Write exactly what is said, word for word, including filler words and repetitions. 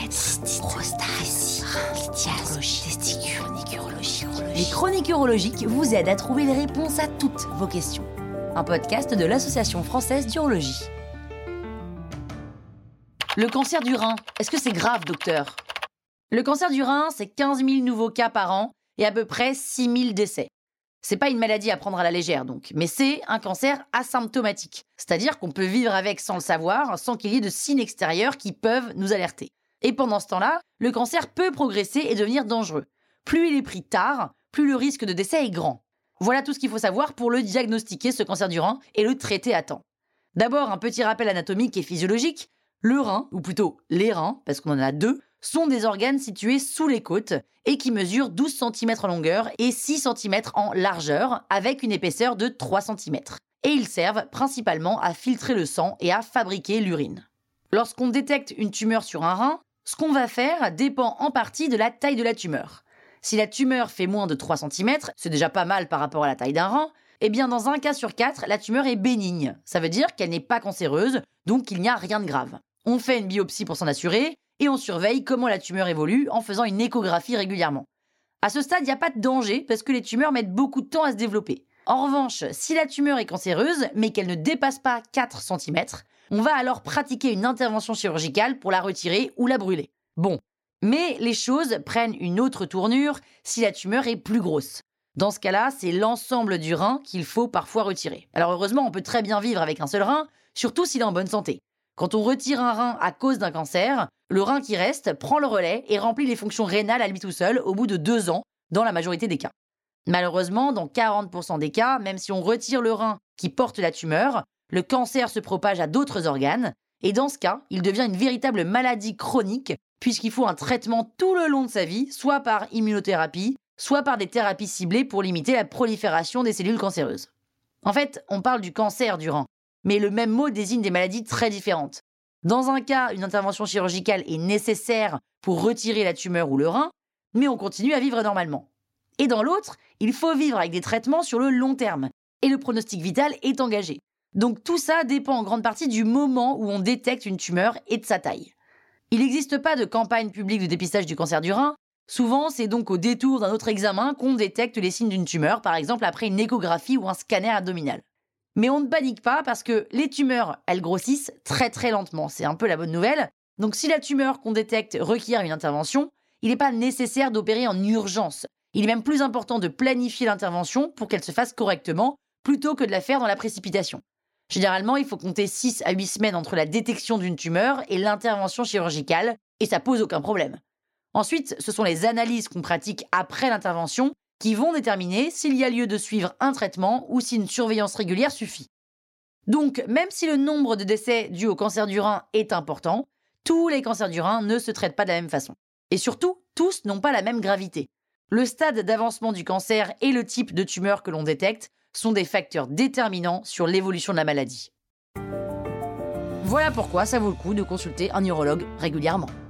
prostate, lithiase, testicules, chroniques urologiques. Les chroniques urologiques vous aident à trouver les réponses à toutes vos questions. Un podcast de l'Association française d'urologie. Le cancer du rein, est-ce que c'est grave, docteur ? Le cancer du rein, c'est quinze mille nouveaux cas par an et à peu près six mille décès. C'est pas une maladie à prendre à la légère donc, mais c'est un cancer asymptomatique. C'est-à-dire qu'on peut vivre avec sans le savoir, sans qu'il y ait de signes extérieurs qui peuvent nous alerter. Et pendant ce temps-là, le cancer peut progresser et devenir dangereux. Plus il est pris tard, plus le risque de décès est grand. Voilà tout ce qu'il faut savoir pour le diagnostiquer, ce cancer du rein, et le traiter à temps. D'abord, un petit rappel anatomique et physiologique. Le rein, ou plutôt les reins, parce qu'on en a deux, sont des organes situés sous les côtes et qui mesurent douze centimètres en longueur et six centimètres en largeur, avec une épaisseur de trois centimètres. Et ils servent principalement à filtrer le sang et à fabriquer l'urine. Lorsqu'on détecte une tumeur sur un rein, ce qu'on va faire dépend en partie de la taille de la tumeur. Si la tumeur fait moins de trois centimètres, c'est déjà pas mal par rapport à la taille d'un rein, eh bien dans un cas sur quatre, la tumeur est bénigne. Ça veut dire qu'elle n'est pas cancéreuse, donc il n'y a rien de grave. On fait une biopsie pour s'en assurer, et on surveille comment la tumeur évolue en faisant une échographie régulièrement. À ce stade, il n'y a pas de danger parce que les tumeurs mettent beaucoup de temps à se développer. En revanche, si la tumeur est cancéreuse, mais qu'elle ne dépasse pas quatre centimètres, on va alors pratiquer une intervention chirurgicale pour la retirer ou la brûler. Bon, mais les choses prennent une autre tournure si la tumeur est plus grosse. Dans ce cas-là, c'est l'ensemble du rein qu'il faut parfois retirer. Alors heureusement, on peut très bien vivre avec un seul rein, surtout s'il est en bonne santé. Quand on retire un rein à cause d'un cancer, le rein qui reste prend le relais et remplit les fonctions rénales à lui tout seul au bout de deux ans, dans la majorité des cas. Malheureusement, dans quarante pour cent des cas, même si on retire le rein qui porte la tumeur, le cancer se propage à d'autres organes, et dans ce cas, il devient une véritable maladie chronique, puisqu'il faut un traitement tout le long de sa vie, soit par immunothérapie, soit par des thérapies ciblées pour limiter la prolifération des cellules cancéreuses. En fait, on parle du cancer du rein, mais le même mot désigne des maladies très différentes. Dans un cas, une intervention chirurgicale est nécessaire pour retirer la tumeur ou le rein, mais on continue à vivre normalement. Et dans l'autre, il faut vivre avec des traitements sur le long terme, et le pronostic vital est engagé. Donc tout ça dépend en grande partie du moment où on détecte une tumeur et de sa taille. Il n'existe pas de campagne publique de dépistage du cancer du rein. Souvent, c'est donc au détour d'un autre examen qu'on détecte les signes d'une tumeur, par exemple après une échographie ou un scanner abdominal. Mais on ne panique pas parce que les tumeurs, elles grossissent très très lentement. C'est un peu la bonne nouvelle. Donc si la tumeur qu'on détecte requiert une intervention, il n'est pas nécessaire d'opérer en urgence. Il est même plus important de planifier l'intervention pour qu'elle se fasse correctement, plutôt que de la faire dans la précipitation. Généralement, il faut compter six à huit semaines entre la détection d'une tumeur et l'intervention chirurgicale, et ça pose aucun problème. Ensuite, ce sont les analyses qu'on pratique après l'intervention qui vont déterminer s'il y a lieu de suivre un traitement ou si une surveillance régulière suffit. Donc, même si le nombre de décès dus au cancer du rein est important, tous les cancers du rein ne se traitent pas de la même façon. Et surtout, tous n'ont pas la même gravité. Le stade d'avancement du cancer et le type de tumeur que l'on détecte sont des facteurs déterminants sur l'évolution de la maladie. Voilà pourquoi ça vaut le coup de consulter un urologue régulièrement.